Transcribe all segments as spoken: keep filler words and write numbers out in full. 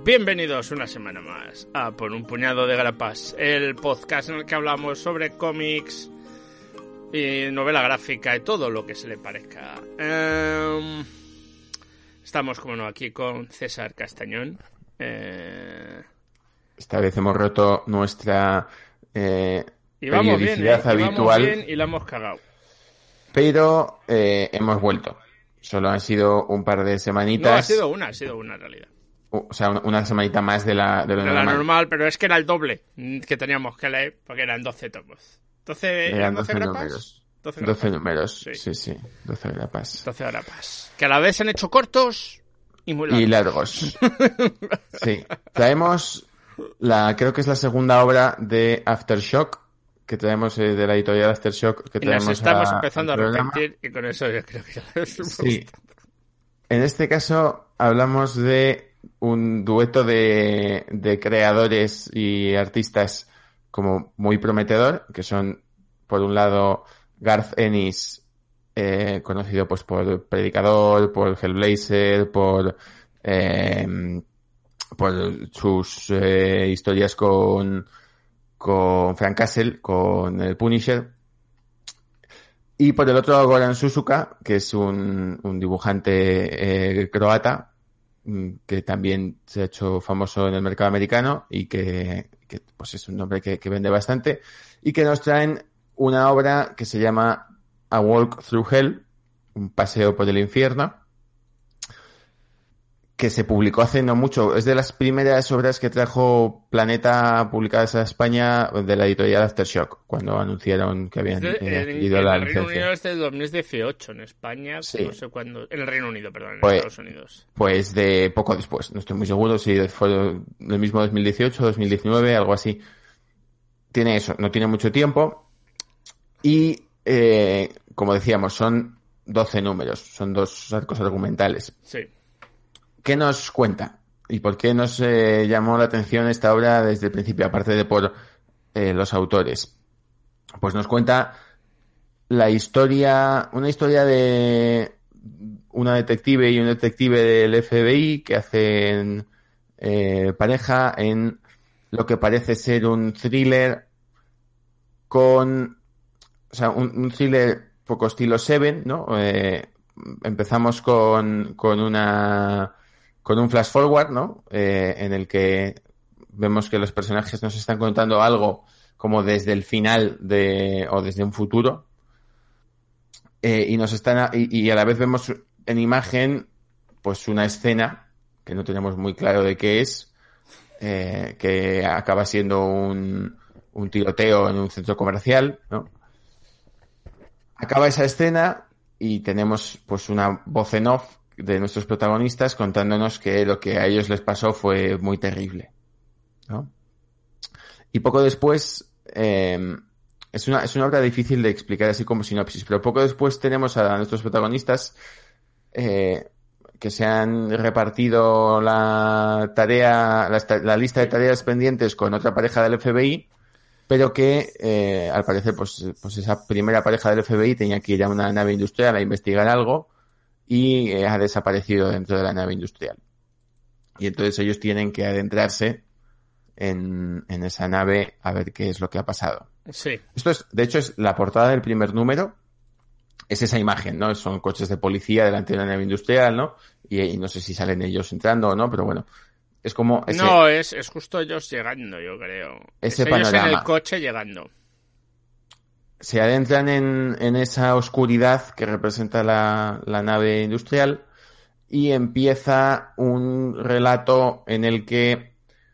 Bienvenidos una semana más a Por un puñado de grapas, el podcast en el que hablamos sobre cómics y novela gráfica y todo lo que se le parezca. Um, estamos, como no, aquí con César Castañón. Eh... Esta vez hemos roto nuestra eh, y vamos periodicidad bien, ¿eh? habitual. Y, vamos bien y la hemos cagado. Pero eh, hemos vuelto. Solo han sido un par de semanitas. No, ha sido una, ha sido una en realidad. O sea, una semanita más de la de lo de normal. la normal, pero es que era el doble que teníamos que leer, porque eran doce tomos. doce, eran doce, doce grapas? números. doce, doce números, sí, sí, sí. doce grapas. doce grapas. Que a la vez se han hecho cortos y muy largos. Y largos. Sí. Traemos la, creo que es la segunda obra de Aftershock, que traemos eh, de la editorial Aftershock, que y traemos nos estamos a, empezando a programa. arrepentir, y con eso yo creo que ya lo hemos Sí. En este caso hablamos de un dueto de, de creadores y artistas como muy prometedor, que son, por un lado, Garth Ennis, eh, conocido pues por Predicador, por Hellblazer, por eh, por sus eh, historias con con Frank Castle, con el Punisher. Y por el otro, Goran Suzuka, que es un, un dibujante eh, croata, que también se ha hecho famoso en el mercado americano y que, que pues es un nombre que, que vende bastante, y que nos traen una obra que se llama A Walk Through Hell, un paseo por el infierno, que se publicó hace no mucho. Es de las primeras obras que trajo Planeta publicadas a España de la editorial Aftershock, cuando anunciaron que habían de, eh, en, adquirido en la el Reino licencia. Unido es del dos mil dieciocho, en España Sí. no sé cuándo, en el Reino Unido, perdón, en Pues, Estados Unidos. Pues de poco después, no estoy muy seguro si fue el mismo dos mil dieciocho, dos mil diecinueve, algo así. Tiene eso, no tiene mucho tiempo y, eh, como decíamos, son doce números, son dos arcos argumentales. Sí. ¿Qué nos cuenta? ¿Y por qué nos eh, llamó la atención esta obra desde el principio, aparte de por eh, los autores? Pues nos cuenta la historia, una historia de una detective y un detective del F B I que hacen eh, pareja en lo que parece ser un thriller con, o sea, un, un thriller poco estilo Seven, ¿no? Eh, empezamos con, con una con un flash forward, ¿no? Eh, en el que vemos que los personajes nos están contando algo como desde el final de o desde un futuro, eh, y nos están a, y, y a la vez vemos en imagen pues una escena que no tenemos muy claro de qué es, eh, que acaba siendo un, un tiroteo en un centro comercial, ¿no? Acaba esa escena y tenemos pues una voz en off de nuestros protagonistas contándonos que lo que a ellos les pasó fue muy terrible, ¿no? Y poco después, eh, es una, es una obra difícil de explicar así como sinopsis, pero poco después tenemos a nuestros protagonistas eh, que se han repartido la tarea, la, la lista de tareas pendientes con otra pareja del F B I, pero que eh, al parecer pues, pues esa primera pareja del F B I tenía que ir a una nave industrial a investigar algo y eh, ha desaparecido dentro de la nave industrial. Y entonces ellos tienen que adentrarse en, en esa nave a ver qué es lo que ha pasado. Sí. Esto es, de hecho, es la portada del primer número. Es esa imagen, ¿no? Son coches de policía delante de una nave industrial, ¿no? Y, y no sé si salen ellos entrando o no, pero bueno. Es como ese, no, es, es justo ellos llegando, yo creo. Ese es panorama. Ellos en el coche llegando. Se adentran en, en esa oscuridad que representa la, la nave industrial y empieza un relato en el que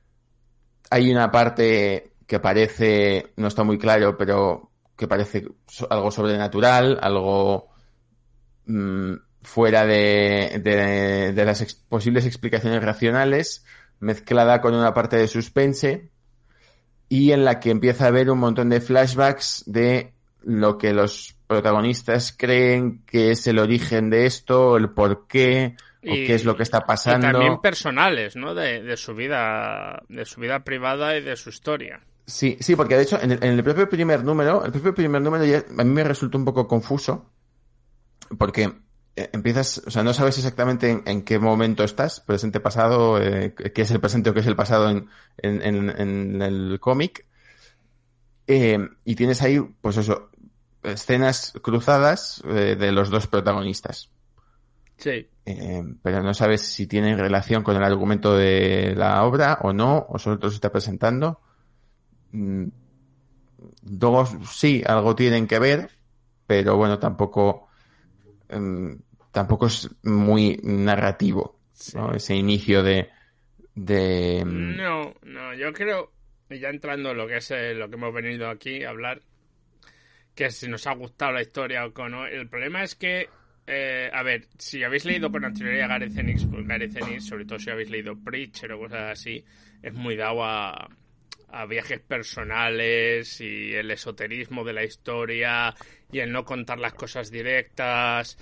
hay una parte que parece, no está muy claro, pero que parece algo sobrenatural, algo mmm, fuera de, de, de las ex- posibles explicaciones racionales, mezclada con una parte de suspense y en la que empieza a haber un montón de flashbacks de lo que los protagonistas creen que es el origen de esto, el por qué, o y, qué es lo que está pasando. Y también personales, ¿no? De, de su vida, de su vida privada y de su historia. Sí, sí, porque de hecho en el, en el propio primer número, el propio primer número ya, a mí me resultó un poco confuso, porque empiezas, o sea, no sabes exactamente en, en qué momento estás, presente, pasado, eh, qué es el presente o qué es el pasado en, en, en, en el cómic. Eh, y tienes ahí, pues eso, escenas cruzadas eh, de los dos protagonistas. Sí. Eh, pero no sabes si tienen relación con el argumento de la obra o no, o solo te los está presentando. Mm, luego sí, algo tienen que ver, pero bueno, tampoco um, tampoco es muy narrativo, sí. ¿no? Ese inicio de, de... No, no, yo creo, ya entrando en lo que es eh, lo que hemos venido aquí a hablar, que si nos ha gustado la historia o no, el problema es que Eh, a ver, si habéis leído con anterioridad a Gareth Ennis, pues Gareth Ennis, sobre todo si habéis leído Preacher o cosas así, es muy dado a, a viajes personales y el esoterismo de la historia y el no contar las cosas directas.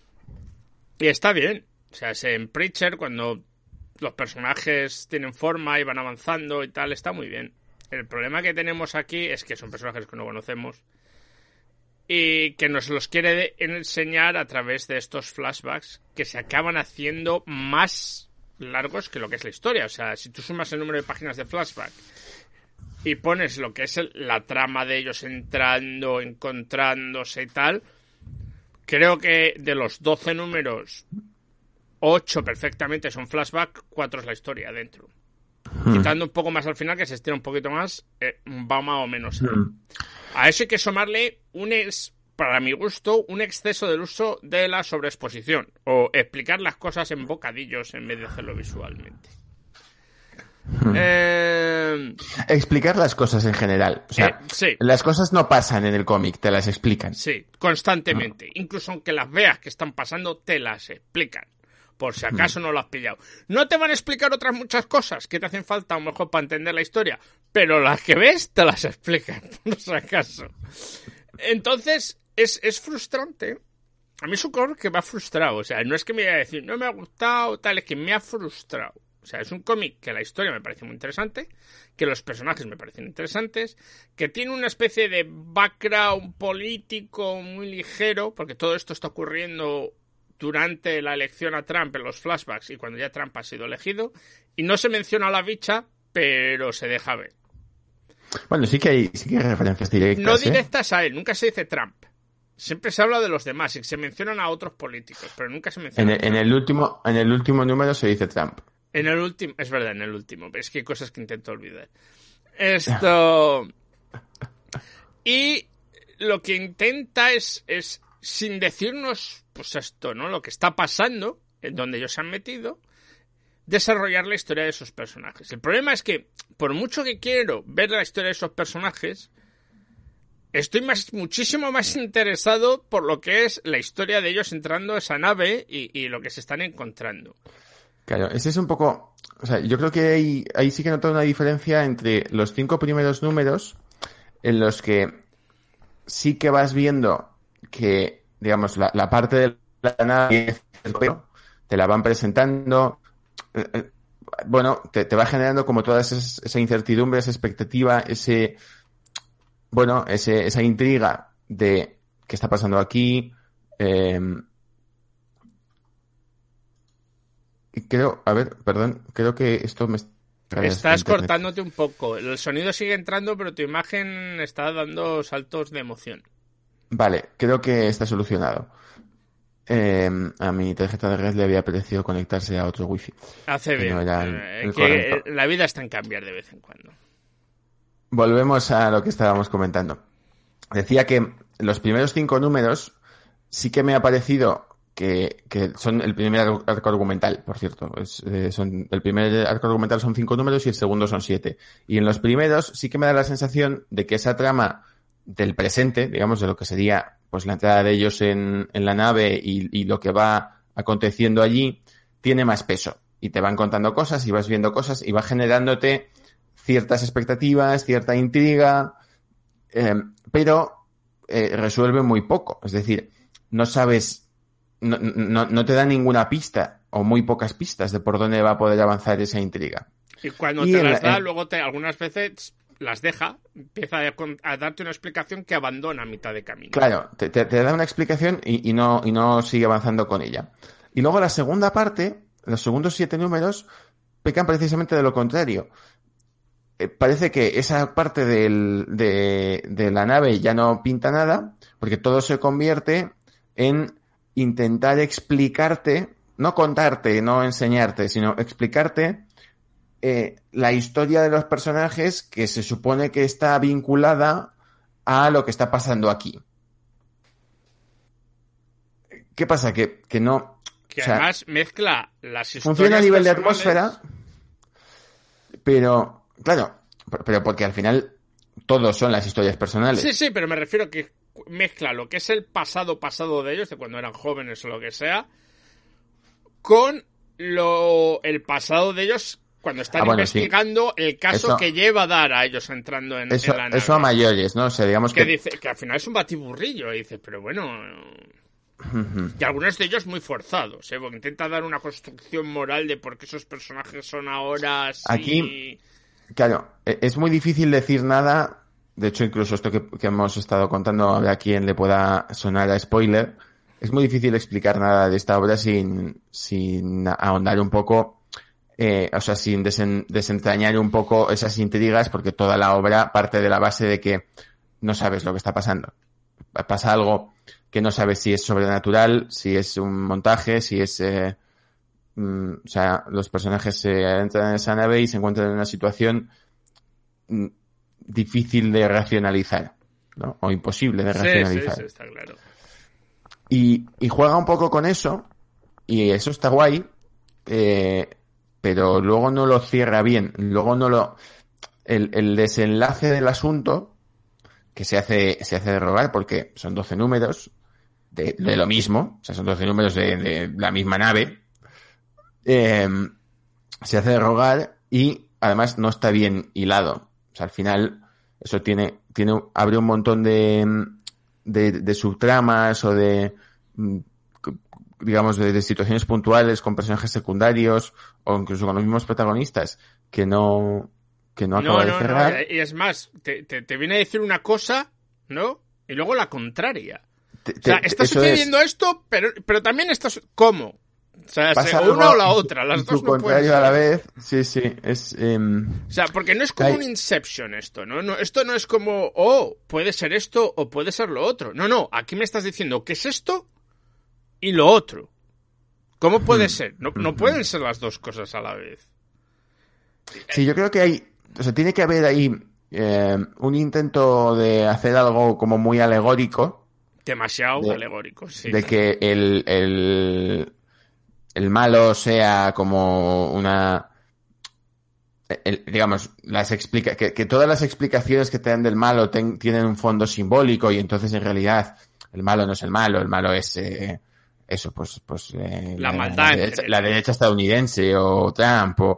Y está bien. O sea, en Preacher, cuando los personajes tienen forma y van avanzando y tal, está muy bien. El problema que tenemos aquí es que son personajes que no conocemos y que nos los quiere enseñar a través de estos flashbacks que se acaban haciendo más largos que lo que es la historia. O sea, si tú sumas el número de páginas de flashback y pones lo que es el, la trama de ellos entrando, encontrándose y tal, creo que de los doce números, ocho perfectamente son flashback, cuatro es la historia dentro. Hmm. Quitando un poco más al final, que se estira un poquito más, eh, va más o menos ahí. Hmm. A eso hay que sumarle un ex, para mi gusto, un exceso del uso de la sobreexposición o explicar las cosas en bocadillos en vez de hacerlo visualmente. Hmm. Eh... Explicar las cosas en general. O sea, eh, sí. Las cosas no pasan en el cómic, te las explican. Sí, constantemente. No. Incluso aunque las veas que están pasando, te las explican. Por si acaso no lo has pillado. No te van a explicar otras muchas cosas que te hacen falta a lo mejor para entender la historia, pero las que ves te las explican, por si acaso. Entonces, es, es frustrante. A mí es un cómic que me ha frustrado. O sea, no es que me vaya a decir, no me ha gustado, tal, es que me ha frustrado. O sea, es un cómic que la historia me parece muy interesante, que los personajes me parecen interesantes, que tiene una especie de background político muy ligero, porque todo esto está ocurriendo durante la elección a Trump en los flashbacks y cuando ya Trump ha sido elegido, y no se menciona a la bicha, pero se deja ver. Bueno, sí que hay, sí que hay referencias directas. No directas ¿eh? a él, nunca se dice Trump. Siempre se habla de los demás y se mencionan a otros políticos, pero nunca se menciona. En el, en el último, en el último número se dice Trump. En el último, es verdad, en el último, pero es que hay cosas que intento olvidar. Esto. Y lo que intenta es, es sin decirnos, pues esto, ¿no? Lo que está pasando, en donde ellos se han metido, desarrollar la historia de esos personajes. El problema es que, por mucho que quiero ver la historia de esos personajes, estoy más, muchísimo más interesado por lo que es la historia de ellos entrando a esa nave y, y lo que se están encontrando. Claro, ese es un poco... O sea, yo creo que hay, ahí sí que noto una diferencia entre los cinco primeros números en los que sí que vas viendo que, digamos, la, la parte de la nave te la van presentando, eh, eh, bueno, te, te va generando como toda esa, esa incertidumbre, esa expectativa, ese, bueno, ese, esa intriga de qué está pasando aquí. Eh, creo, a ver, perdón, creo que esto me... Estás cortándote un poco. El sonido sigue entrando, pero tu imagen está dando saltos de emoción. Vale, creo que está solucionado. Eh, a mi tarjeta de red le había parecido conectarse a otro wifi. Hace bien. No era el, el que la vida está en cambiar de vez en cuando. Volvemos a lo que estábamos comentando. Decía que los primeros cinco números sí que me ha parecido que, que son el primer arco argumental, por cierto. Es, eh, son, el primer arco argumental son cinco números y el segundo son siete. Y en los primeros sí que me da la sensación de que esa trama del presente, digamos, de lo que sería pues la entrada de ellos en, en la nave y, y lo que va aconteciendo allí, tiene más peso. Y te van contando cosas y vas viendo cosas y va generándote ciertas expectativas, cierta intriga, eh, pero eh, resuelve muy poco. Es decir, no sabes... No, no, no te da ninguna pista o muy pocas pistas de por dónde va a poder avanzar esa intriga. Y cuando y te en las la, da, en... luego te, algunas veces las deja, empieza a, a darte una explicación que abandona a mitad de camino. Claro, te, te, te da una explicación y, y, no, y no sigue avanzando con ella. Y luego la segunda parte, los segundos siete números, pecan precisamente de lo contrario. Eh, parece que esa parte del, de, de la nave ya no pinta nada, porque todo se convierte en intentar explicarte, no contarte, no enseñarte, sino explicarte eh, la historia de los personajes que se supone que está vinculada a lo que está pasando aquí. ¿Qué pasa? Que, que no... Que o sea, además mezcla las historias funciona a nivel de personales... atmósfera, pero, claro, pero porque al final todos son las historias personales. Sí, sí, pero me refiero que mezcla lo que es el pasado pasado de ellos, de cuando eran jóvenes o lo que sea, con lo el pasado de ellos cuando están ah, bueno, investigando sí. el caso eso, que lleva a dar a ellos entrando en, eso, en la nave. Eso a mayores, ¿no? O sea, digamos que... que... dice que al final es un batiburrillo, y dices, pero bueno... Y algunos de ellos muy forzados, ¿eh? Porque intenta dar una construcción moral de por qué esos personajes son ahora así... Aquí, claro, es muy difícil decir nada. De hecho, incluso esto que, que hemos estado contando, habrá quien le pueda sonar a spoiler. Es muy difícil explicar nada de esta obra sin, sin ahondar un poco, eh, o sea, sin desen, desentrañar un poco esas intrigas, porque toda la obra parte de la base de que no sabes lo que está pasando. Pasa algo que no sabes si es sobrenatural, si es un montaje, si es... Eh, mm, o sea, los personajes se entran en esa nave y se encuentran en una situación mm, difícil de racionalizar, ¿no? O imposible de sí, racionalizar. Sí, sí, está claro. Y, y juega un poco con eso, y eso está guay, eh, pero luego no lo cierra bien. Luego no lo... El, el desenlace del asunto, que se hace, se hace de rogar, porque son doce números de, de lo mismo, o sea, son doce números de, de la misma nave, eh, se hace de rogar y además no está bien hilado. O sea, al final eso tiene, tiene, abre un montón de, de, de subtramas o de, digamos, de, de situaciones puntuales con personajes secundarios o incluso con los mismos protagonistas que no, que no acaba no, no, de cerrar. No, y es más, te, te, te viene a decir una cosa, ¿no? Y luego la contraria. Te, o sea, te, está sucediendo es... esto, pero, pero también estás... ¿Cómo? O sea, pasa o una o la otra, las dos no pueden ser. A la vez, sí, sí, es... Eh... O sea, porque no es como Hay... un Inception esto, ¿no? ¿no? Esto no es como, oh, puede ser esto o puede ser lo otro. No, no, aquí me estás diciendo que es esto y lo otro. ¿Cómo puede ser? No, no pueden ser las dos cosas a la vez. Sí, yo creo que hay... O sea, tiene que haber ahí eh, un intento de hacer algo como muy alegórico. Demasiado de, alegórico, sí. De que el, el, el malo sea como una... El, digamos, las explica que, que todas las explicaciones que te dan del malo ten, tienen un fondo simbólico y entonces en realidad el malo no es el malo, el malo es... Eh, eso, pues... pues eh, la, la maldad. La derecha, la derecha estadounidense o Trump o...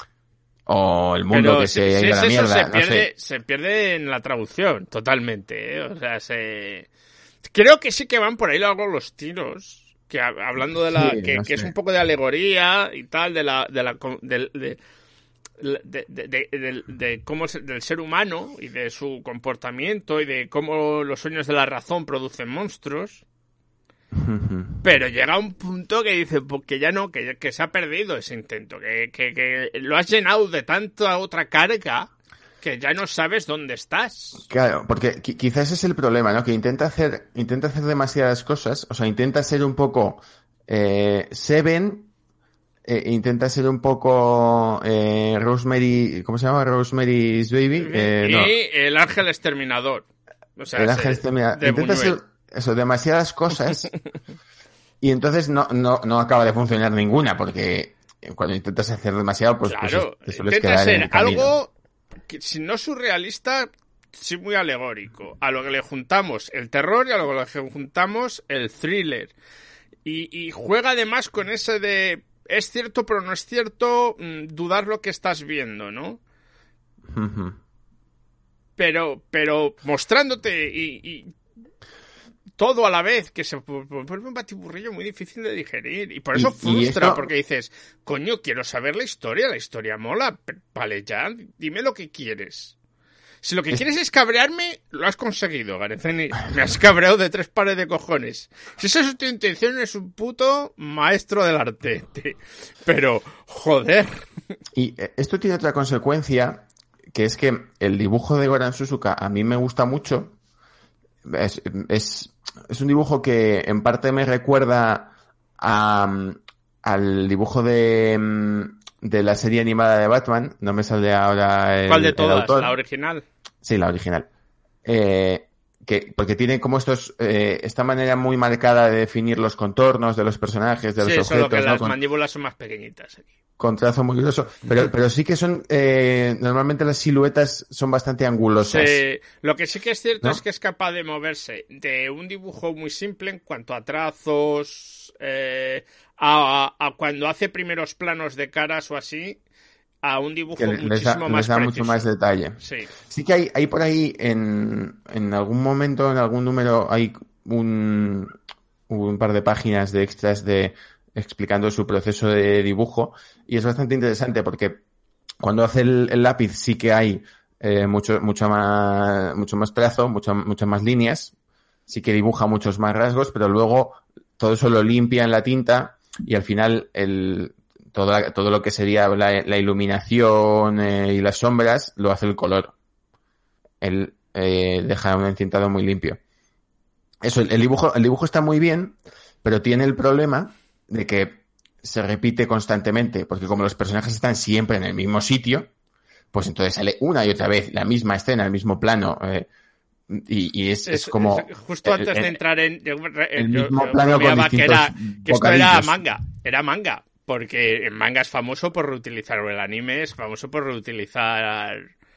O el mundo Pero que se ha ido a la mierda. Se pierde, no sé. se pierde en la traducción, totalmente. ¿eh? O sea, se... Creo que sí que van por ahí luego los tiros. Que hablando de la. Sí, que, no que es un poco de alegoría y tal, de la. De la de, de, de, de, de, de, de cómo es del ser humano y de su comportamiento y de cómo los sueños de la razón producen monstruos. Pero llega un punto que dice que ya no, que, que se ha perdido ese intento, que, que, que lo has llenado de tanta otra carga que ya no sabes dónde estás. Claro, porque qu- quizás ese es el problema, ¿no? Que intenta hacer, intenta hacer demasiadas cosas, o sea, intenta ser un poco eh, Seven, eh, intenta ser un poco eh, Rosemary, ¿cómo se llama? Rosemary's Baby. Eh, y no. el Ángel Exterminador. O sea, el Ángel Exterminador. De intenta Buñuel. Ser eso, demasiadas cosas y entonces no, no, no acaba de funcionar ninguna, porque cuando intentas hacer demasiado, pues, claro, pues te sueles intenta quedar ser en el camino. Algo que, si no surrealista, sí muy alegórico. A lo que le juntamos el terror y a lo que le juntamos el thriller. Y, y juega además con ese de es cierto pero no es cierto, mmm, dudar lo que estás viendo, ¿no? Uh-huh. Pero, pero mostrándote y... y todo a la vez, que se vuelve un batiburrillo muy difícil de digerir. Y por eso y, frustra, y esto... porque dices, coño, quiero saber la historia, la historia mola. Vale, ya, dime lo que quieres. Si lo que es... quieres es cabrearme, lo has conseguido, Gareth Ennis. Me has cabreado de tres pares de cojones. Si esa es tu intención, eres un puto maestro del arte. Pero, joder. Y esto tiene otra consecuencia, que es que el dibujo de Goran Suzuka a mí me gusta mucho. Es, es, es un dibujo que en parte me recuerda a, al dibujo de, de la serie animada de Batman. No me sale ahora el, ¿cuál de todas? El autor. ¿La original? Sí, la original. Eh, que, porque tiene como estos eh, esta manera muy marcada de definir los contornos de los personajes, de sí, los objetos. Solo que ¿no? las Con... mandíbulas son más pequeñitas aquí. Con trazo muy grueso, pero, pero sí que son, eh, normalmente las siluetas son bastante angulosas. Sí, lo que sí que es cierto, ¿no?, es que es capaz de moverse de un dibujo muy simple en cuanto a trazos, eh, a, a, a cuando hace primeros planos de caras o así, a un dibujo que muchísimo les da, más les da preciso. mucho más detalle. Sí, sí que hay, hay por ahí, en, en algún momento, en algún número, hay un, un par de páginas de extras de explicando su proceso de dibujo, y es bastante interesante porque cuando hace el, el lápiz sí que hay eh, mucho mucho más mucho más trazo, mucho, muchas más líneas, sí que dibuja muchos más rasgos, pero luego todo eso lo limpia en la tinta y al final el todo, todo lo que sería la, la iluminación eh, y las sombras lo hace el color. Él eh, deja un entintado muy limpio. Eso, el, el dibujo el dibujo está muy bien, pero tiene el problema de que se repite constantemente, porque como los personajes están siempre en el mismo sitio, pues entonces sale una y otra vez la misma escena, el mismo plano, eh, y, y es, es, es como... Es, justo antes el, de entrar en... Yo, el yo, mismo yo, plano con distintos que, era, que esto bocadillos. Era manga, era manga, porque en manga es famoso por reutilizar, o el anime es famoso por reutilizar...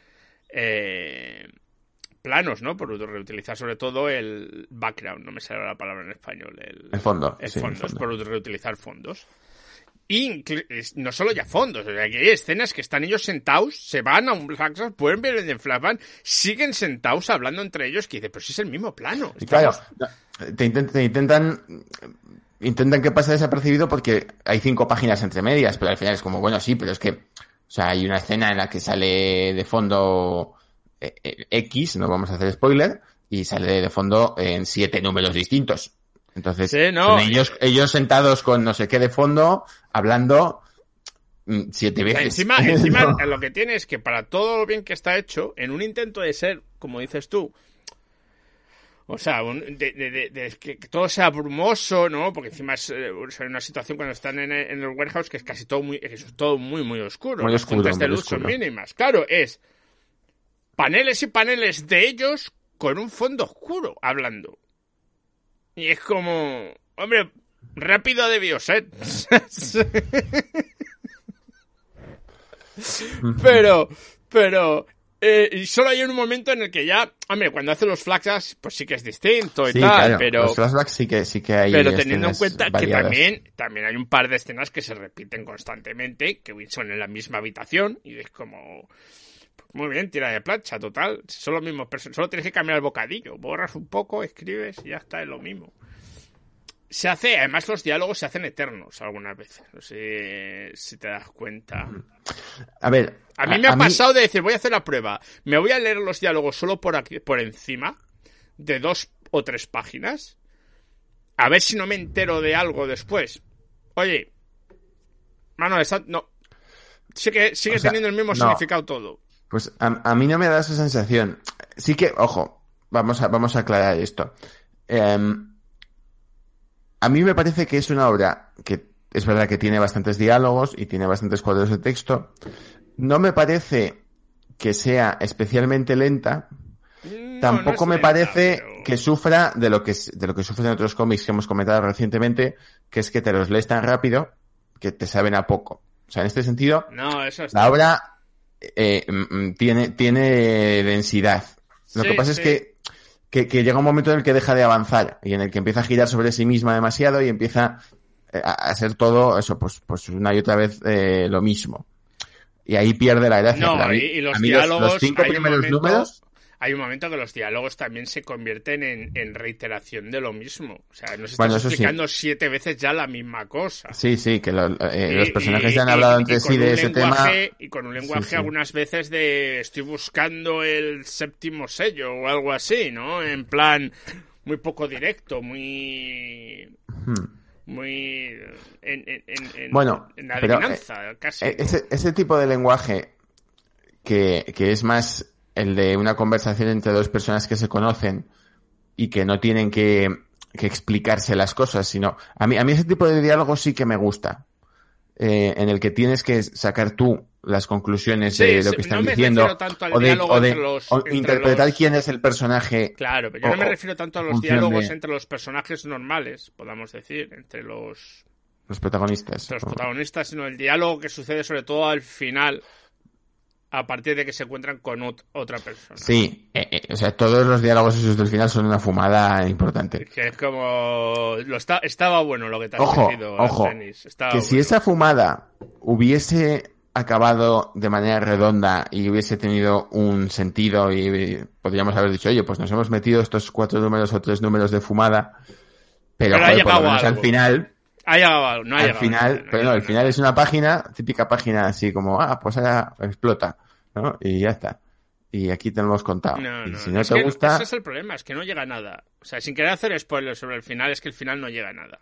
Eh, planos, ¿no? Por reutilizar sobre todo el background, no me sale la palabra en español. El, el fondo. El sí, fondos, el fondo. Por reutilizar fondos. Y no solo ya fondos, o sea, que hay escenas que están ellos sentados, se van a un flashback, pueden ver en el flashback, siguen sentados hablando entre ellos, que dice, pero si es el mismo plano. Y claro, te intentan, te intentan, intentan que pase desapercibido porque hay cinco páginas entre medias, pero al final es como, bueno, sí, pero es que, o sea, hay una escena en la que sale de fondo X, no vamos a hacer spoiler, y sale de fondo en siete números distintos. Entonces, sí, no, son ellos, ellos sentados con no sé qué de fondo, hablando siete veces. Encima, encima no. Lo que tiene es que para todo lo bien que está hecho, en un intento de ser, como dices tú, o sea, un, de, de, de, de que todo sea brumoso, ¿no? Porque encima es eh, una situación cuando están en el, en el warehouse que es casi todo muy, es todo muy, muy oscuro. Muy oscuro, las fuentes de luz son mínimas. Claro, es paneles y paneles de ellos con un fondo oscuro hablando. Y es como, hombre, rápido debió ser. pero, pero, eh, y solo hay un momento en el que ya, hombre, cuando hace los flashbacks, pues sí que es distinto y sí, tal, claro, pero... los flashbacks sí que, sí que hay. Pero teniendo en cuenta variadas. que también, también hay un par de escenas que se repiten constantemente, que son en la misma habitación, y es como... Muy bien, tira de plancha, total. Son los mismos personajes. Solo tienes que cambiar el bocadillo. Borras un poco, escribes y ya está, es lo mismo. Se hace, además los diálogos se hacen eternos algunas veces. No sé si te das cuenta. A ver. A mí me a, ha a pasado mí... de decir, voy a hacer la prueba. Me voy a leer los diálogos solo por aquí, por encima, de dos o tres páginas. A ver si no me entero de algo después. Oye, mano, esa, no. Sigue, sigue o sea, teniendo el mismo no. significado todo. Pues a, a mí no me da esa sensación. Sí que, ojo, vamos a, vamos a aclarar esto. Eh, a mí me parece que es una obra que es verdad que tiene bastantes diálogos y tiene bastantes cuadros de texto. No me parece que sea especialmente lenta. No, Tampoco no me lenta, parece pero... que sufra de lo que, de lo que sufren otros cómics que hemos comentado recientemente, que es que te los lees tan rápido que te saben a poco. O sea, en este sentido, no, eso está... la obra... Eh, tiene, tiene densidad. Lo sí, que pasa sí. es que, que, que llega un momento en el que deja de avanzar y en el que empieza a girar sobre sí misma demasiado y empieza a, a ser todo eso, pues, pues una y otra vez eh, lo mismo. Y ahí pierde la gracia. No, mí, y, y los a mí diálogos, los, los cinco hay primeros un momento, números. hay un momento que los diálogos también se convierten en, en reiteración de lo mismo. O sea, nos estás Bueno, explicando sí. siete veces ya la misma cosa. Sí, sí, que lo, eh, Y, los personajes y, ya han y, hablado y entre sí con de un ese lenguaje, tema. Y con un lenguaje Sí, sí. algunas veces de estoy buscando el séptimo sello o algo así, ¿no? En plan, muy poco directo, muy... Hmm. muy... en, en, en, Bueno, en la pero, adivinanza, eh, casi. ese, ese tipo de lenguaje que, que es más el de una conversación entre dos personas que se conocen y que no tienen que, que explicarse las cosas, sino... A mí, a mí ese tipo de diálogo sí que me gusta. Eh, en el que tienes que sacar tú las conclusiones Sí, de lo sí, que están no me diciendo refiero tanto al o de, diálogo o de entre los- o entre interpretar los- quién es el personaje. Claro, pero yo o- no me o refiero tanto a en los función diálogos de entre los personajes normales, podamos decir, entre los, los protagonistas. entre los protagonistas, sino el diálogo que sucede sobre todo al final, a partir de que se encuentran con ot- otra persona. Sí, eh, eh, o sea, todos los diálogos esos del final son una fumada importante. Que es como... Lo está, estaba bueno lo que te has Ojo, metido, ojo, Arsenis, estaba que si bueno. esa fumada hubiese acabado de manera redonda y hubiese tenido un sentido y podríamos haber dicho, oye, pues nos hemos metido estos cuatro números o tres números de fumada, pero, Pero ha joder, por lo llegado menos al algo. final, Ha llegado algo, no ha al llegado final, nada, no ha pero no, llegado al final nada. es una página, típica página así como, ah, pues ahora explota, ¿no? Y ya está. Y aquí te lo hemos contado. No, y no, si no es te que gusta, ese es el problema, es que no llega a nada. O sea, sin querer hacer spoilers sobre el final, es que el final no llega a nada.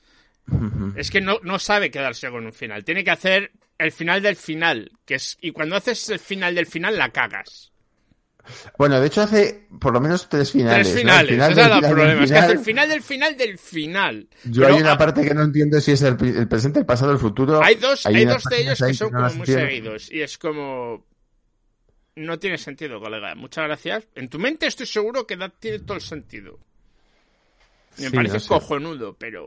Es que no, no sabe quedarse con un final. Tiene que hacer el final del final. Que es, y cuando haces el final del final, la cagas. bueno, de hecho hace por lo menos tres finales. Tres ¿no? El finales, final ese del es el final del problema. Es que final. hace el final del final del final. Yo Pero hay una ha- parte que no entiendo si es el, pri- el presente, el pasado, el futuro. hay dos, hay unas dos de ellos páginas ahí que son no como las muy entiendo. seguidos. Y es como... No tiene sentido, colega. Muchas gracias. En tu mente estoy seguro que da, tiene todo el sentido. Me Sí, parece no sé. cojonudo, pero...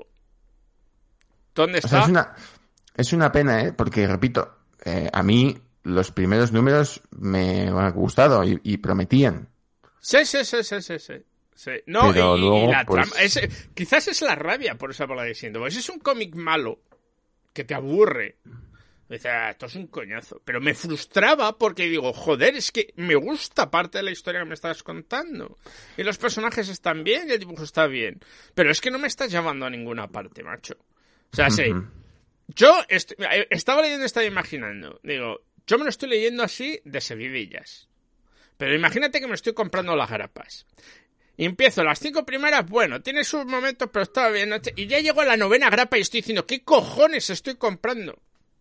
¿Dónde O está? sea, es una, es una pena, ¿eh? Porque, repito, eh, a mí los primeros números me han gustado y, y prometían. Sí, sí, sí, sí, sí, sí. Sí. No, Pero y, y luego, la pues- trama... es- quizás es la rabia por esa palabra diciendo. Pues es un cómic malo que te aburre. Dice, ah, esto es un coñazo. Pero me frustraba porque digo, joder, es que me gusta parte de la historia que me estás contando. Y los personajes están bien y el dibujo está bien. Pero es que no me estás llevando a ninguna parte, macho. O sea, sí. Ujú. Yo est- estaba leyendo, estaba imaginando. Digo, yo me lo estoy leyendo así de seguidillas. Pero imagínate que me estoy comprando las grapas. Y empiezo las cinco primeras, bueno, tiene sus momentos, pero está bien. ¿no? Y ya llego a la novena grapa y estoy diciendo, ¿qué cojones estoy comprando?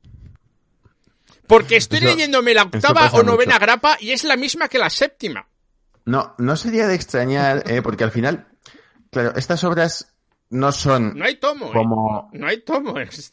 Porque estoy Eso- leyéndome la eso octava pasa o novena mucho. grapa y es la misma que la séptima. No, no sería de extrañar, ¿eh? Porque al final, claro, estas obras no son No hay tomo, ¿eh? como... No hay tomo. es-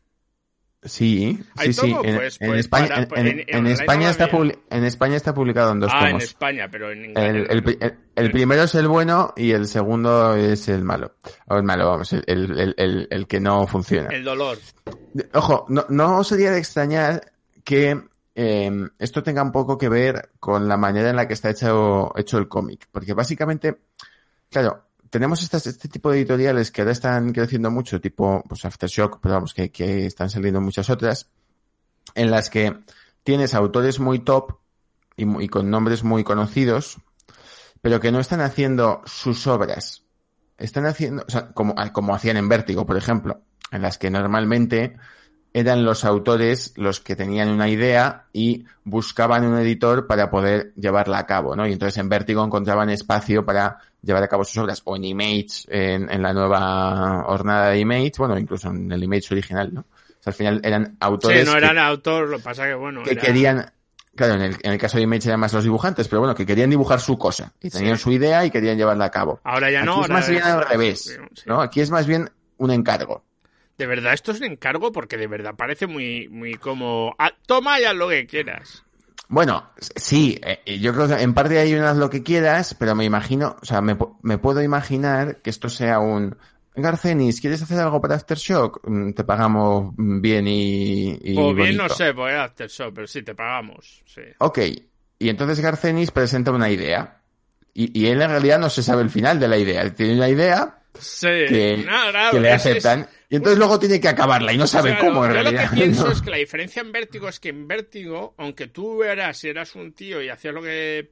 Sí, ¿Hay sí, sí. tomo? En, Pues- en pues España, para- en, pues en- en- en en online España no está había. publi- en España está publicado en dos Ah, en tomos. España, pero en El, Inglaterra. el, pri- el- el primero es el bueno y el segundo es el malo. O el malo, vamos, el, el, el, el que no funciona. El dolor. Ojo, no, no sería de extrañar que eh, esto tenga un poco que ver con la manera en la que está hecho, hecho el cómic. Porque básicamente, claro, tenemos estas, este tipo de editoriales que ahora están creciendo mucho, tipo pues Aftershock, pero vamos, que, que están saliendo muchas otras, en las que tienes autores muy top y, muy- y con nombres muy conocidos, pero que no están haciendo sus obras. Están haciendo, o sea, como, como hacían en Vértigo, por ejemplo, en las que normalmente eran los autores los que tenían una idea y buscaban un editor para poder llevarla a cabo, ¿no? Y entonces en Vértigo encontraban espacio para llevar a cabo sus obras, o en Image, en, en la nueva jornada de Image, bueno, incluso en el Image original, ¿no? O sea, al final eran autores Sí, no que- eran autor, lo que pasa que bueno. que era- querían, claro, en el, en el caso de Image eran más los dibujantes, pero bueno, que querían dibujar su cosa, y tenían Sí. su idea y querían llevarla a cabo. Ahora ya Aquí no. es ahora más bien es- al revés, sí. ¿no? Aquí es más bien un encargo. De verdad, esto es un encargo porque de verdad parece muy, muy como... ah, toma y haz lo que quieras. Bueno, sí, eh, yo creo que en parte hay unas lo que quieras, pero me imagino, o sea, me, pu- me puedo imaginar que esto sea un... Garcenis, ¿quieres hacer algo para Aftershock? Mm, Te pagamos mm, bien y, y O bien no bonito. sé, pues era Aftershock, pero sí, te pagamos. Sí. Ok, y entonces Garcenis presenta una idea. Y, y él en realidad no se sabe el final de la idea. Él tiene una idea Sí, que, no, claro, que le es- aceptan. es- Y entonces luego tiene que acabarla y no sabe Claro, cómo en yo realidad. lo que pienso ¿no? es que la diferencia en Vértigo es que en Vértigo, aunque tú eras, eras un tío y hacías lo que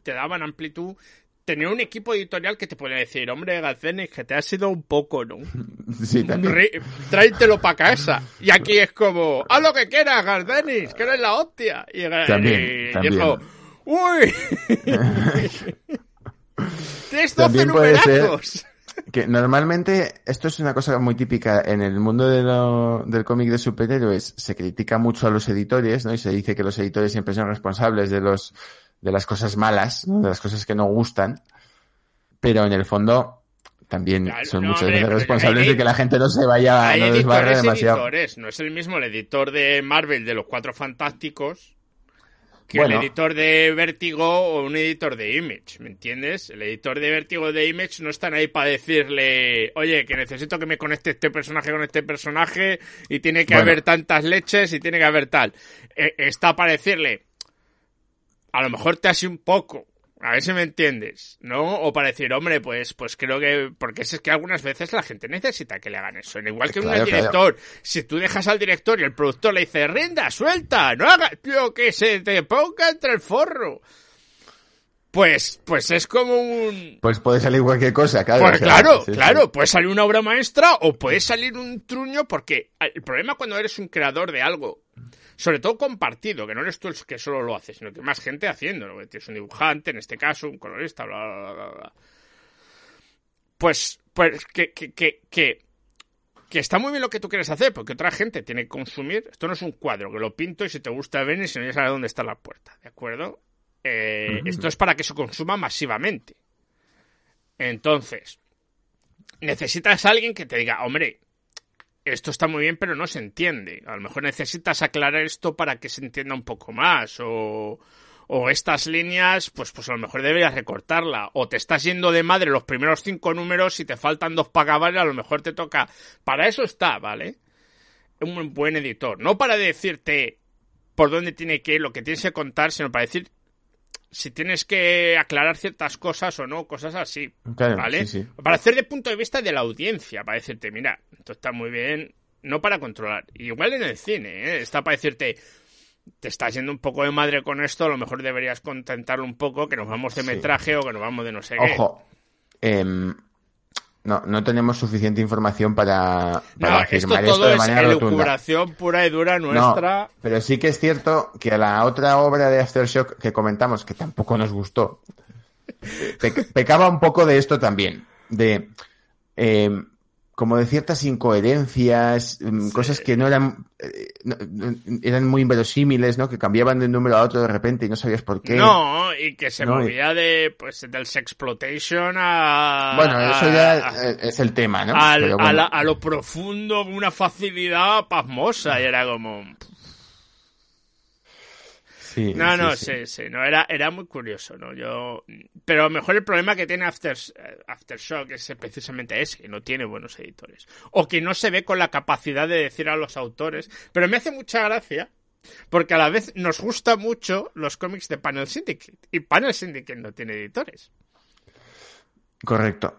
te daban amplitud. Tener un equipo editorial que te puede decir, hombre, Garcenis, que te has ido un poco, ¿no? Sí, también. Re- tráetelo para casa. Y aquí es como, haz lo que quieras, Garcenis, que eres la hostia. Y, También, y también. dijo, uy, tienes doce También puede ser numerazos. que normalmente esto es una cosa muy típica en el mundo de lo- del cómic de superhéroes. Se critica mucho a los editores, ¿no? Y se dice que los editores siempre son responsables de los de las cosas malas, ¿no? De las cosas que no gustan. Pero en el fondo también Claro, son no, muchas hombre, veces pero responsables hay- de que la gente no se vaya, Hay no desbarre editores y demasiado. editores. No es el mismo el editor de Marvel de los Cuatro Fantásticos que Bueno. un editor de Vértigo o un editor de Image, ¿me entiendes? El editor de Vértigo o de Image no están ahí para decirle, oye, que necesito que me conecte este personaje con este personaje y tiene que Bueno. haber tantas leches y tiene que haber tal. Eh, está para decirle, a lo mejor te hace un poco, a ver si me entiendes, ¿no? O para decir, hombre, pues, pues creo que... Porque es que algunas veces la gente necesita que le hagan eso. Igual que Claro, un director. Si tú dejas al director y el productor le dice, rinda, suelta, no hagas... Tío, que se te ponga entre el forro. Pues, pues es como un... Pues puede salir cualquier cosa, claro. Pues o sea, claro, sí, sí. claro, puede salir una obra maestra o puede salir un truño porque el problema cuando eres un creador de algo, sobre todo compartido, que no eres tú el que solo lo haces, sino que hay más gente haciéndolo, que tienes un dibujante, en este caso, un colorista, bla, bla, bla, bla. Pues, pues que, que, que, que, que está muy bien lo que tú quieres hacer, porque otra gente tiene que consumir. Esto no es un cuadro, que lo pinto y si te gusta ven y si no ya sabes dónde está la puerta, ¿de acuerdo? Eh, uh-huh. Esto es para que se consuma masivamente. Entonces, necesitas a alguien que te diga, hombre, esto está muy bien, pero no se entiende. A lo mejor necesitas aclarar esto para que se entienda un poco más. O, o estas líneas, pues, pues a lo mejor deberías recortarla. O te estás yendo de madre los primeros cinco números y te faltan dos para acabar y a lo mejor te toca. Para eso está, ¿vale? Un buen editor. No para decirte por dónde tiene que ir, lo que tienes que contar, sino para decir si tienes que aclarar ciertas cosas o no, cosas así, claro, ¿vale? Sí, sí. Para hacer de punto de vista de la audiencia, para decirte, mira, esto está muy bien, no para controlar. Igual en el cine, ¿eh? Está para decirte, te estás yendo un poco de madre con esto, a lo mejor deberías contentarlo un poco, que nos vamos de metraje sí. o que nos vamos de no sé qué. Ojo, eh, no, no tenemos suficiente información para, para no, afirmar esto, todo esto de manera es rotunda. elucubración pura y dura nuestra. No, pero sí que es cierto que a la otra obra de Aftershock que comentamos, que tampoco nos gustó, pe- pecaba un poco de esto también, de eh, como de ciertas incoherencias, sí. cosas que no eran eh, no, eran muy inverosímiles, ¿no? Que cambiaban de un número a otro de repente y no sabías por qué. No, y que se no, movía de pues del sexploitation a... Bueno, eso ya a, es el tema, ¿no? Al, Pero bueno. a, la, a lo profundo, una facilidad pasmosa, y era como... Sí, no, sí, no, sí, sí, sí, no, era, era muy curioso, ¿no? Yo... Pero a lo mejor el problema que tiene After, Aftershock es precisamente ese, que no tiene buenos editores. O que no se ve con la capacidad de decir a los autores. Pero me hace mucha gracia, porque a la vez nos gustan mucho los cómics de Panel Syndicate. Y Panel Syndicate no tiene editores. Correcto.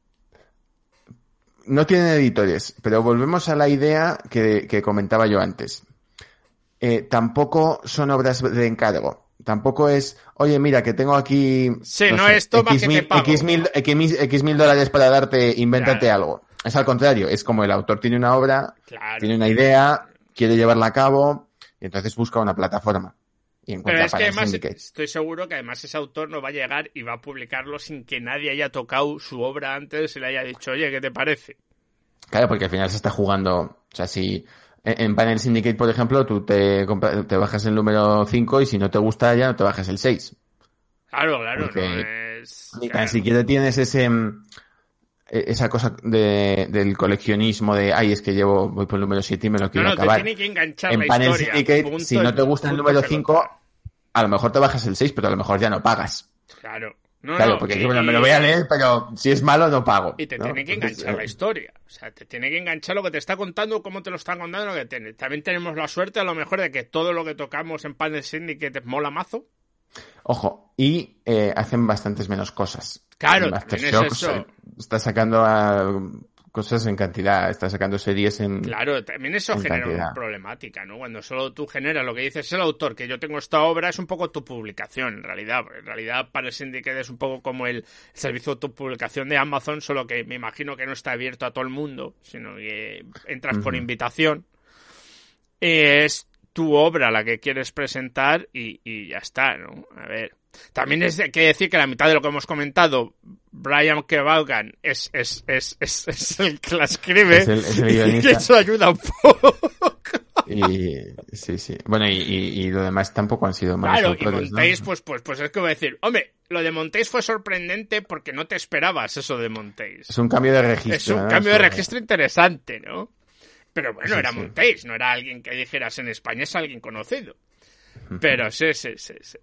No tienen editores, pero volvemos a la idea que, que comentaba yo antes. Eh, tampoco son obras de encargo. Tampoco es, oye, mira, que tengo aquí... Sí, no, no sé, es toma X que mil, te pago. X mil, X, X mil dólares para darte, invéntate claro. algo. Es al contrario, es como el autor tiene una obra, claro. tiene una idea, quiere llevarla a cabo, y entonces busca una plataforma. Y encuentra Pero es que además Syndicate. Estoy seguro que además ese autor no va a llegar y va a publicarlo sin que nadie haya tocado su obra antes y le haya dicho, oye, ¿qué te parece? Claro, porque al final se está jugando, o sea, si... En Panel Syndicate, por ejemplo, tú te, te bajas el número cinco y si no te gusta ya no te bajas el seis. Claro, claro, porque no es... Ni claro. tan siquiera tienes ese esa cosa de, del coleccionismo de, ay, es que llevo voy por el número siete y me lo quiero no, no, acabar. Te tiene que enganchar en la Panel historia, Syndicate, punto, si no te gusta el número cinco, a lo mejor te bajas el seis, pero a lo mejor ya no pagas. Claro. No, claro, no, porque y, bueno, me lo voy a leer, pero si es malo no pago. Y te ¿no? tiene que enganchar Entonces, la historia. O sea, te tiene que enganchar lo que te está contando, cómo te lo están contando, lo que tiene. También tenemos la suerte, a lo mejor, de que todo lo que tocamos en Panel Syndicate mola mazo. Ojo, y eh, hacen bastantes menos cosas. Claro, Aftershock eso. está sacando a cosas en cantidad, está sacando series en Claro, también eso genera cantidad. Una problemática, ¿no? Cuando solo tú generas lo que dices el autor, que yo tengo esta obra, es un poco tu publicación, en realidad. En realidad, para el Syndicate es un poco como el servicio de autopublicación de Amazon, solo que me imagino que no está abierto a todo el mundo, sino que entras uh-huh. por invitación. Es tu obra la que quieres presentar y, y ya está, ¿no? A ver... También es que decir que la mitad de lo que hemos comentado, Brian K. Vaughan es, es, es, es, es el que la escribe, es el, es el guionista. Y eso ayuda un poco. Y, sí, sí. Bueno, y, y, y lo demás tampoco han sido malos Claro, autores, y Montéis, ¿no? pues, pues, pues es que voy a decir, hombre, lo de Montéis fue sorprendente porque no te esperabas eso de Montéis. Es un cambio de registro. Es un ¿no? cambio de Eso... registro interesante, ¿no? Pero bueno, sí, era sí. Montéis, no era alguien que dijeras en España, es alguien conocido. Pero sí, sí, sí, sí.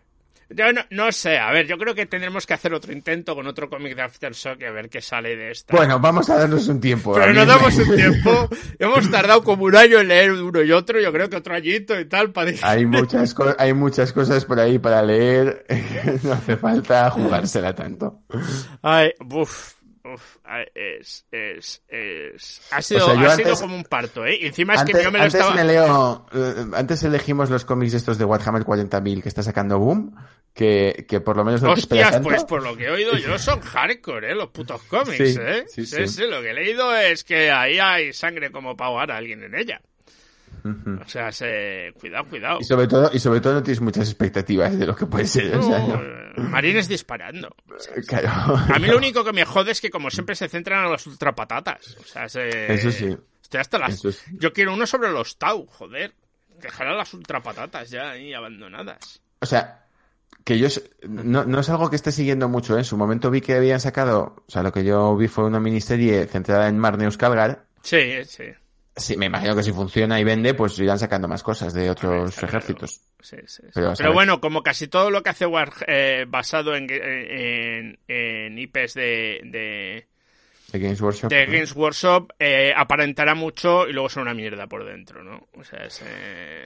Yo no, no sé, a ver, yo creo que tendremos que hacer otro intento con otro cómic de Aftershock y a ver qué sale de esta. Bueno, vamos a darnos un tiempo. Pero nos damos un tiempo. Hemos tardado como un año en leer uno y otro, yo creo que otro añito y tal. Para... Hay muchas, co- hay muchas cosas por ahí para leer, no hace falta jugársela tanto. Ay, uff. Uf, es, es, es... Ha sido, o sea, ha antes, sido como un parto, ¿eh? Y encima es antes, que yo me lo antes estaba... Me leo, antes elegimos los cómics estos de Warhammer cuarenta mil que está sacando Boom, que, que por lo menos no te esperas Hostias, tanto. pues por lo que he oído yo son hardcore, ¿eh? Los putos cómics, sí, ¿eh? Sí, sí, sí, sí, lo que he leído es que ahí hay sangre como para ahogar a alguien en ella. Uh-huh. O sea, se... cuidado, cuidado. Y sobre todo, y sobre todo no tienes muchas expectativas de lo que puede ser. No, o sea, ¿no? Marines disparando. O sea, claro. A mí lo único que me jode es que como siempre se centran en las ultrapatatas. O sea, se... Eso sí. Estoy hasta las... Eso sí. Yo quiero uno sobre los Tau, joder. Dejar a las ultrapatatas ya ahí abandonadas. O sea, que yo... No, no es algo que esté siguiendo mucho, ¿eh? En su momento vi que habían sacado... O sea, lo que yo vi fue una miniserie centrada en Marneus Calgar. Sí, sí. Sí, me imagino que si funciona y vende, pues irán sacando más cosas de otros ver, ejércitos. Sí, sí, sí. Pero, Pero bueno, como casi todo lo que hace War, eh, basado en, en, en I Pes de, de, de Games Workshop, de ¿no? Games Workshop eh, aparentará mucho y luego son una mierda por dentro, ¿no? O sea, es... Eh...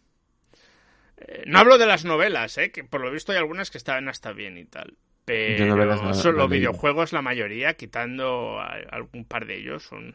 Eh, no hablo de las novelas, ¿eh? Que por lo visto hay algunas que estaban hasta bien y tal. Pero novelas no, son no los videojuegos, la mayoría, quitando a, a algún par de ellos, son...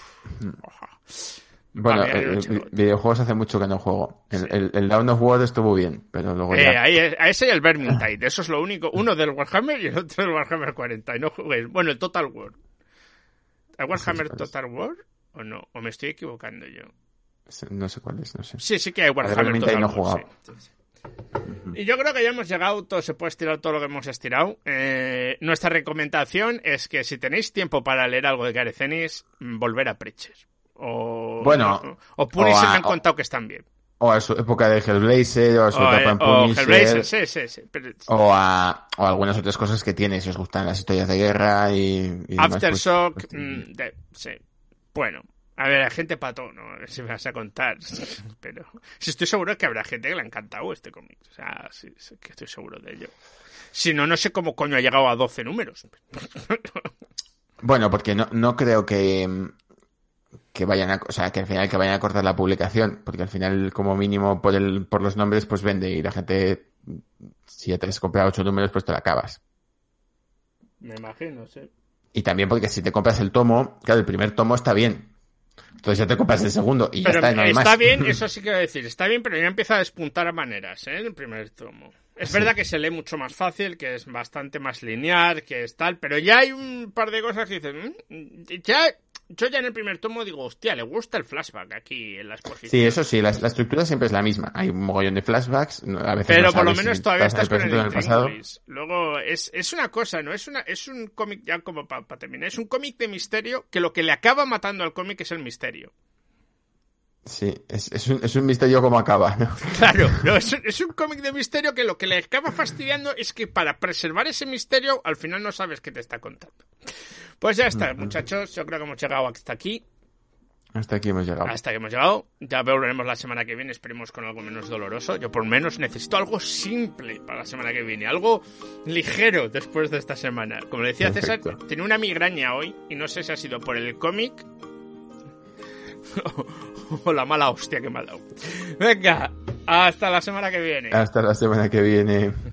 Bueno, el, el, videojuegos hace mucho que no juego. El, sí. el, el Dawn of War estuvo bien, pero luego eh, ya... Ahí, a ese y el Vermintide, eso es lo único. Uno del Warhammer y el otro del Warhammer cuarenta. Y no juguéis. Bueno, el Total War. ¿El Warhammer sí, Total War o no? ¿O me estoy equivocando yo? No sé cuál es, no sé. Sí, sí que hay Warhammer Total no War, sí, sí. Y yo creo que ya hemos llegado, todo se puede estirar todo lo que hemos estirado. Eh, nuestra recomendación es que si tenéis tiempo para leer algo de Gareth Ennis, volver a Preacher. O, bueno, o, o Punisher me han contado o, que están bien. O a su época de Hellblazer, o a su o, etapa en o Punisher. Hellblazer, sí, sí, sí. Pero... O, a, o a algunas otras cosas que tiene, si os gustan las historias de guerra y... y Aftershock, pues, pues, mm, de, sí. Bueno. A ver, hay gente pato, ¿no? A ver si me vas a contar. Pero si estoy seguro que habrá gente que le ha encantado este cómic. O sea, sí, sí, que estoy seguro de ello. Si no, no sé cómo coño ha llegado a doce números. Bueno, porque no, no creo que, que vayan a, o sea, que al final que vayan a cortar la publicación. Porque al final, como mínimo, por el, por los nombres, pues vende. Y la gente, si ya te has comprado ocho números, pues te la acabas. Me imagino, sí. Y también porque si te compras el tomo, claro, el primer tomo está bien. Entonces ya te compras el segundo y pero ya está, no hay está más. bien, eso sí quiero decir, está bien, pero ya empieza a despuntar a maneras, ¿eh? El primer tomo. Es sí. verdad que se lee mucho más fácil, que es bastante más lineal, que es tal, pero ya hay un par de cosas que dicen, ¿Mm? ya... Yo ya en el primer tomo digo, hostia, le gusta el flashback aquí en la exposición. Sí, eso sí, la, la estructura siempre es la misma. Hay un mogollón de flashbacks, a veces pero no por lo sabes menos si todavía estás estás en el con el pasado. Luego, es, es una cosa, ¿no? Es una es un cómic, ya como para pa terminar, es un cómic de misterio que lo que le acaba matando al cómic es el misterio. Sí, es, es, un, es un misterio como acaba, ¿no? Claro, no, es un, es un cómic de misterio que lo que le acaba fastidiando es que para preservar ese misterio, al final no sabes qué te está contando. Pues ya está, muchachos, yo creo que hemos llegado hasta aquí. Hasta aquí hemos llegado. Hasta aquí hemos llegado. Ya volveremos la semana que viene, esperemos con algo menos doloroso. Yo por menos necesito algo simple para la semana que viene, algo ligero después de esta semana. Como le decía Perfecto. César, tenía una migraña hoy y no sé si ha sido por el cómic o la mala hostia que me ha dado. Venga, hasta la semana que viene. Hasta la semana que viene.